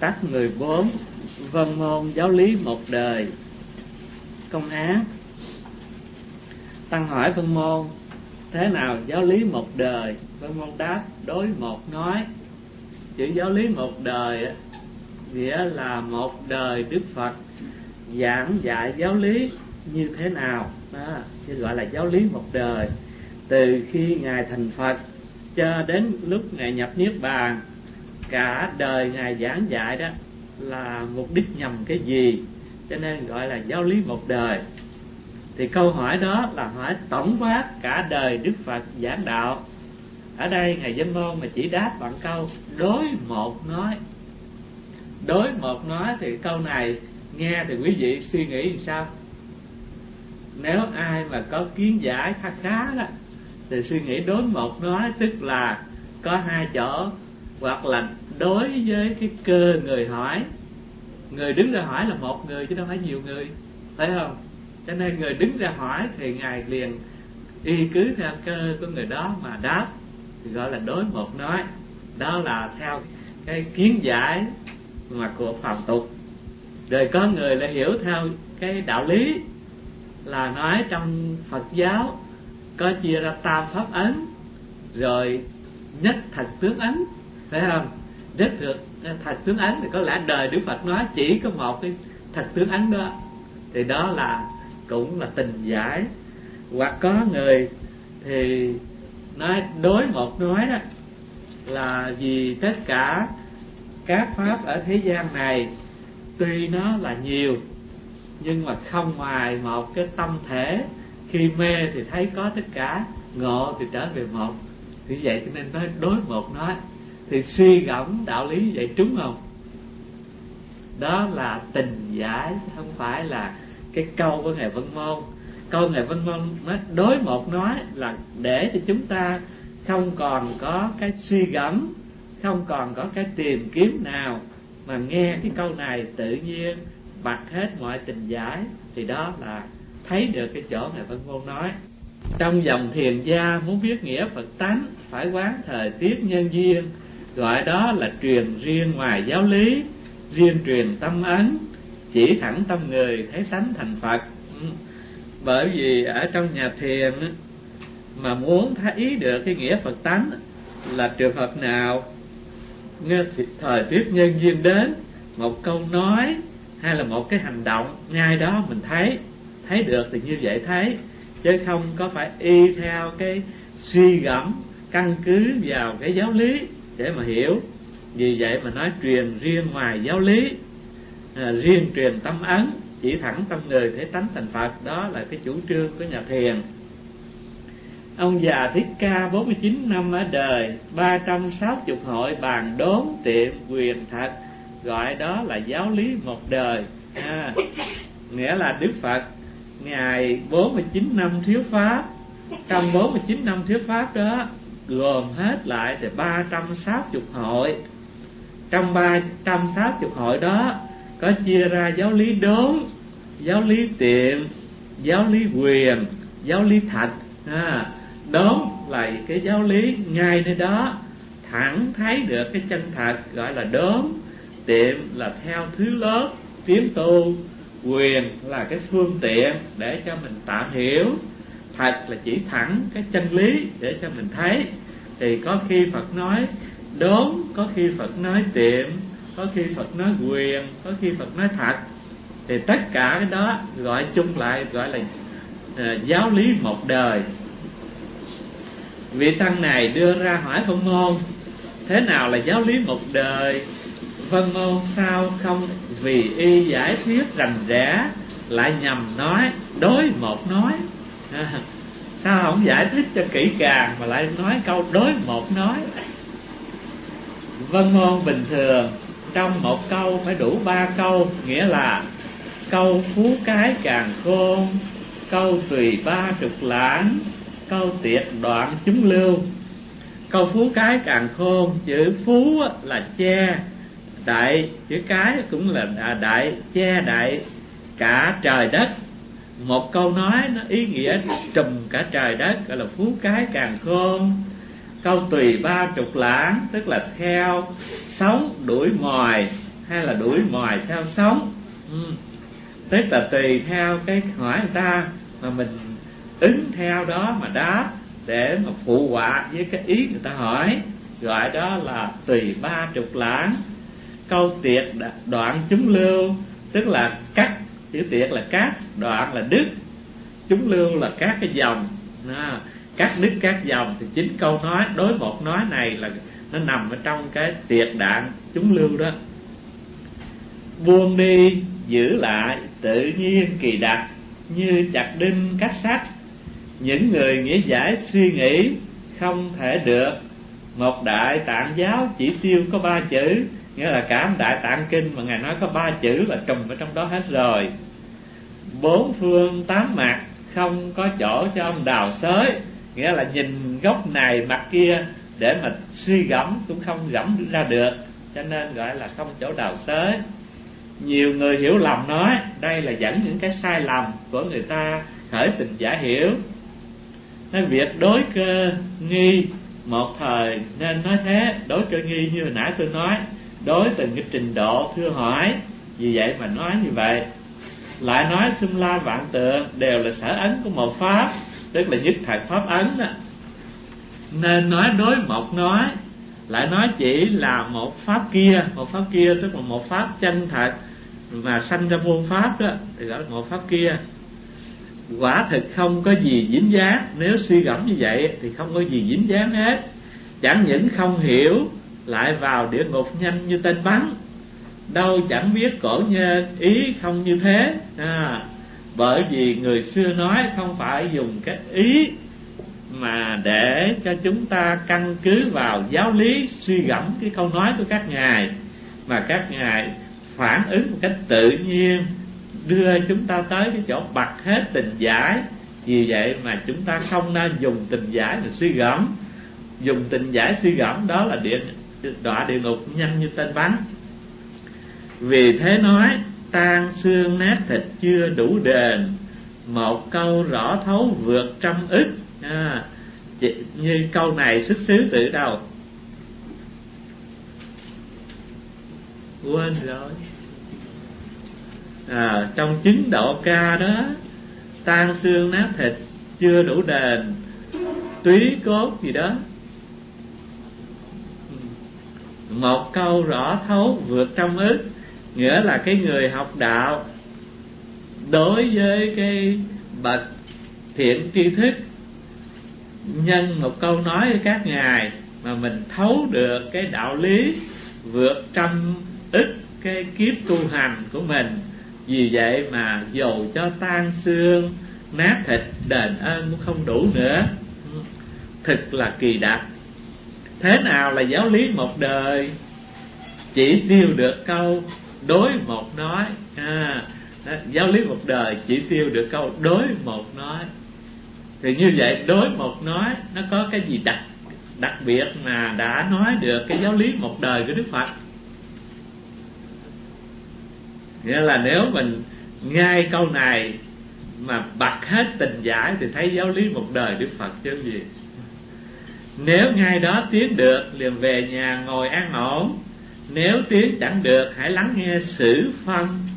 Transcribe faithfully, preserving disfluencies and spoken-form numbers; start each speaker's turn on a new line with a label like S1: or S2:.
S1: tắc mười bốn. Vân môn giáo lý một đời. Công án. Tăng hỏi Vân môn: thế nào giáo lý một đời? Vân môn đáp: đối một nói. Chữ giáo lý một đời nghĩa là một đời Đức Phật giảng dạy giáo lý như thế nào đó, chứ gọi là giáo lý một đời. Từ khi Ngài thành Phật cho đến lúc Ngài nhập Niết Bàn, cả đời Ngài giảng dạy đó là mục đích nhằm cái gì, cho nên gọi là giáo lý một đời. Thì câu hỏi đó là hỏi tổng quát cả đời Đức Phật giảng đạo. Ở đây Ngài Vân Môn mà chỉ đáp bằng câu đối một nói. Đối một nói thì câu này nghe thì quý vị suy nghĩ làm sao? Nếu ai mà có kiến giải khá khá đó thì suy nghĩ đối một nói tức là có hai chỗ, hoặc là đối với cái cơ người hỏi. Người đứng ra hỏi là một người chứ đâu phải nhiều người, phải không? Cho nên người đứng ra hỏi thì Ngài liền y cứ theo cơ của người đó mà đáp, thì gọi là đối một nói. Đó là theo cái kiến giải mà của phàm tục. Rồi có người lại hiểu theo cái đạo lý là nói trong Phật giáo có chia ra tam pháp ấn, rồi nhất thật tướng ấn, phải không? Nhất thật tướng ấn thì có lẽ đời Đức Phật nói chỉ có một cái thật tướng ấn đó, thì đó là cũng là tình giải. Hoặc có người thì nói đối một nói đó là vì tất cả các pháp ở thế gian này tuy nó là nhiều nhưng mà không ngoài một cái tâm thể, khi mê thì thấy có tất cả, ngộ thì trở về một. Vì vậy cho nên nói đối một nói. Thì suy gẫm đạo lý vậy trúng không? Đó là tình giải, không phải là cái câu của Ngài Vân Môn. Câu Ngài Vân Môn nói đối một nói là để cho chúng ta không còn có cái suy gẫm, không còn có cái tìm kiếm nào, mà nghe cái câu này tự nhiên bật hết mọi tình giải, thì đó là thấy được cái chỗ Ngài Vân Môn nói. Trong dòng thiền gia muốn biết nghĩa Phật tánh phải quán thời tiết nhân duyên, gọi đó là truyền riêng ngoài giáo lý, riêng truyền tâm ấn, chỉ thẳng tâm người thấy tánh thành Phật. Bởi vì ở trong nhà thiền mà muốn thấy được cái nghĩa Phật tánh là trường hợp nào? Nghe thời tiết nhân duyên đến, một câu nói hay là một cái hành động, ngay đó mình thấy, thấy được thì như vậy thấy, chứ không có phải y theo cái suy gẫm, căn cứ vào cái giáo lý để mà hiểu. Vì vậy mà nói truyền riêng ngoài giáo lý, à, riêng truyền tâm ấn, chỉ thẳng tâm người thể tánh thành Phật. Đó là cái chủ trương của nhà thiền. Ông già Thích Ca bốn mươi chín năm ở đời, ba trăm sáu mươi hội bàn đốn tiệm quyền thật, gọi đó là giáo lý một đời. à, Nghĩa là Đức Phật Ngài bốn mươi chín năm thuyết pháp. Trong bốn mươi chín năm thuyết pháp đó gồm hết lại thì ba trăm sáu mươi hội. Trong ba trăm sáu mươi hội đó có chia ra giáo lý đốn, giáo lý tiệm, giáo lý quyền, giáo lý thật. à, Đốn là cái giáo lý ngay nơi đó, thẳng thấy được cái chân thật, gọi là đốn. Tiệm là theo thứ lớp tiến tu. Quyền là cái phương tiện để cho mình tạm hiểu. Thật là chỉ thẳng cái chân lý để cho mình thấy. Thì có khi Phật nói đốn, có khi Phật nói tiệm, có khi Phật nói quyền, có khi Phật nói thật. Thì tất cả cái đó gọi chung lại gọi là uh, giáo lý một đời. Vị tăng này đưa ra hỏi Vân Môn: thế nào là giáo lý một đời? Vân Môn sao không vì y giải thuyết rành rẽ lại nhằm nói đối một nói? à, Sao không giải thích cho kỹ càng mà lại nói câu đối một nói? Vân Môn bình thường trong một câu phải đủ ba câu, nghĩa là câu phú cái càng khôn, câu tùy ba trục lãng, câu tiệt đoạn chúng lưu. Câu phú cái càng khôn, chữ phú là che đại, chữ cái cũng là đại, che đại cả trời đất. Một câu nói nó ý nghĩa trùm cả trời đất, gọi là phú cái càng khôn. Câu tùy ba trục lãng tức là theo sống đuổi mòi hay là đuổi mòi theo sống. ừ. Tức là tùy theo cái hỏi người ta mà mình ứng theo đó mà đáp, để mà phụ họa với cái ý người ta hỏi, gọi đó là tùy ba trục lãng. Câu tiệt đoạn chúng lưu, tức là cắt, chữ tiệt là cắt, đoạn là đứt, chúng lưu là các cái dòng. à, cắt đứt các dòng thì chính câu nói đối một nói này là nó nằm ở trong cái tiệt đoạn chúng lưu đó. Buông đi giữ lại tự nhiên kỳ đặc, như chặt đinh cắt sắt. Những người nghĩa giải suy nghĩ không thể được. Một đại tạng giáo chỉ tiêu có ba chữ, nghĩa là cả một đại tạng kinh mà ngài nói có ba chữ là trùm ở trong đó hết rồi. Bốn phương tám mặt không có chỗ cho ông đào xới, nghĩa là nhìn góc này mặt kia để mà suy gẫm cũng không gẫm ra được, cho nên gọi là không chỗ đào xới. Nhiều người hiểu lầm nói đây là dẫn những cái sai lầm của người ta khởi tình giả hiểu. Nói việc đối cơ nghi một thời nên nói thế. Đối cơ nghi như hồi nãy tôi nói, đối từng cái trình độ thưa hỏi, vì vậy mà nói như vậy. Lại nói xung la vạn tượng đều là sở ấn của một pháp, tức là nhất thật pháp ấn đó. Nên nói đối một nói, lại nói chỉ là một pháp kia. Một pháp kia tức là một pháp chân thật mà sanh ra vô pháp đó, thì gọi là một pháp kia. Quả thực không có gì dính dáng. Nếu suy gẫm như vậy thì không có gì dính dáng hết. Chẳng những không hiểu, lại vào địa ngục nhanh như tên bắn. Đâu chẳng biết cổ nhân ý không như thế. à, Bởi vì người xưa nói không phải dùng cái ý mà để cho chúng ta căn cứ vào giáo lý suy gẫm cái câu nói của các ngài, mà các ngài phản ứng một cách tự nhiên, đưa chúng ta tới cái chỗ bật hết tình giải. Vì vậy mà chúng ta không nên dùng tình giải mà suy gẫm. Dùng tình giải suy gẫm đó là địa, đọa địa ngục nhanh như tên bắn. Vì thế nói tan xương nát thịt chưa đủ đền, một câu rõ thấu vượt trăm ức. à, Như câu này xuất xứ từ đâu? Quên rồi. à, Trong chứng độ ca đó, tan xương nát thịt chưa đủ đền, túy cốt gì đó, một câu rõ thấu vượt trăm ức. Nghĩa là cái người học đạo đối với cái bậc thiện tri thức, nhân một câu nói với các ngài mà mình thấu được cái đạo lý vượt trăm ức cái kiếp tu hành của mình. Vì vậy mà dầu cho tan xương nát thịt đền ơn cũng không đủ nữa. Thực là kỳ đặc. Thế nào là giáo lý một đời? Chỉ tiêu được câu đối một nói. à, Giáo lý một đời chỉ tiêu được câu đối một nói. Thì như vậy đối một nói nó có cái gì đặc đặc biệt mà đã nói được cái giáo lý một đời của Đức Phật? Nghĩa là nếu mình ngay câu này mà bật hết tình giải thì thấy giáo lý một đời Đức Phật chứ gì. Nếu ngay đó tiến được liền về nhà ngồi an ổn. Nếu tiến chẳng được hãy lắng nghe sử phân